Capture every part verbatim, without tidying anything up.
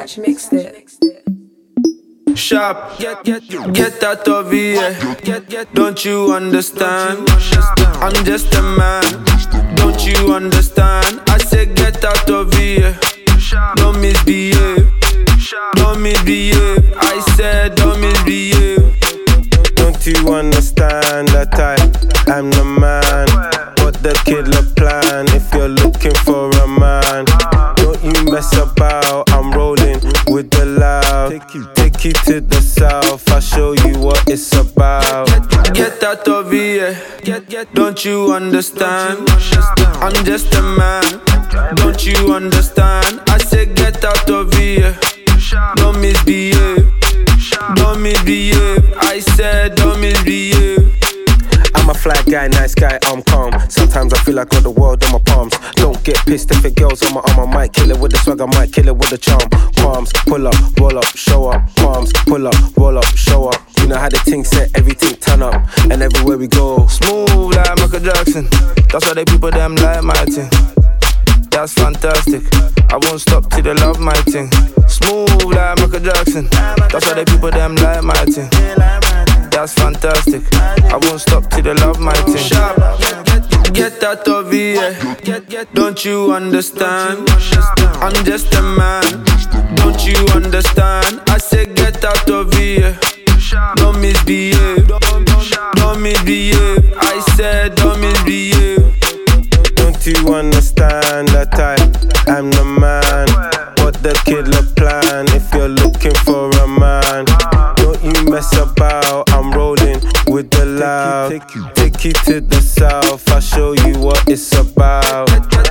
Scratch mixed it. Sharp, get, get, get out of here. Get, get, don't you understand? I'm just a man. Don't you understand? I said get out of here. Don't misbehave. Don't misbehave. I said don't misbehave. Don't you understand that I am the man? What the killer plan? If you're looking for a man, don't you mess about. I'm rolling with the loud. Take you, take you to the south. I'll show you what it's about. Get out of here. Get, get, don't you understand? I'm just a man. Don't you understand? I said get out of here. Don't misbehave. Don't misbehave. I said don't misbehave. I'm a fly guy, nice guy, I'm calm. Sometimes I feel like I got the world on my palms. Don't get pissed if a girl's on my arm. I might kill it with the swag, I might kill it with the charm. Palms, pull up, roll up, show up. Palms, pull up, roll up, show up. You know how the thing set, everything turn up. And everywhere we go, smooth like Michael Jackson. That's why they people them like my thing. That's fantastic. I won't stop till they love my thing. Smooth like Michael Jackson. That's why they people them like my thing. That's fantastic. I won't stop till they love my thing. Sharp, get out of here. Get, get, don't you understand? I'm just a man. Don't you understand? I said get out of here. Don't misbehave. Don't misbehave. I said don't misbehave. Don't you understand that I am the man? What the killer plan? If you're looking for a man, don't you mess about. I'm rolling with the loud. Take you, take you to the south. I'll show you what it's about.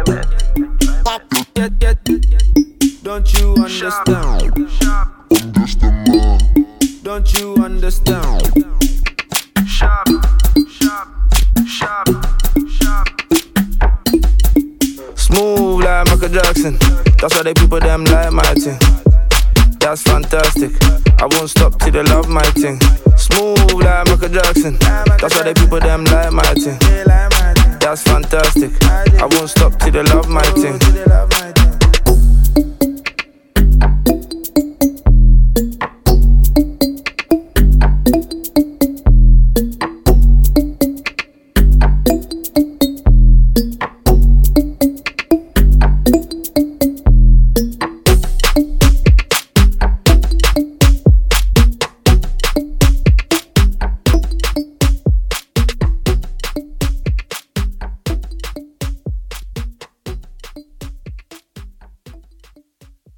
Don't you understand? Don't you understand? Sharp, sharp, sharp, sharp. Smooth like Michael Jackson. That's why they people them like my thing. That's fantastic. I won't stop till they love my thing. Smooth like Michael Jackson. That's why they people them like my thing. That's fantastic. I won't stop till they love my thing.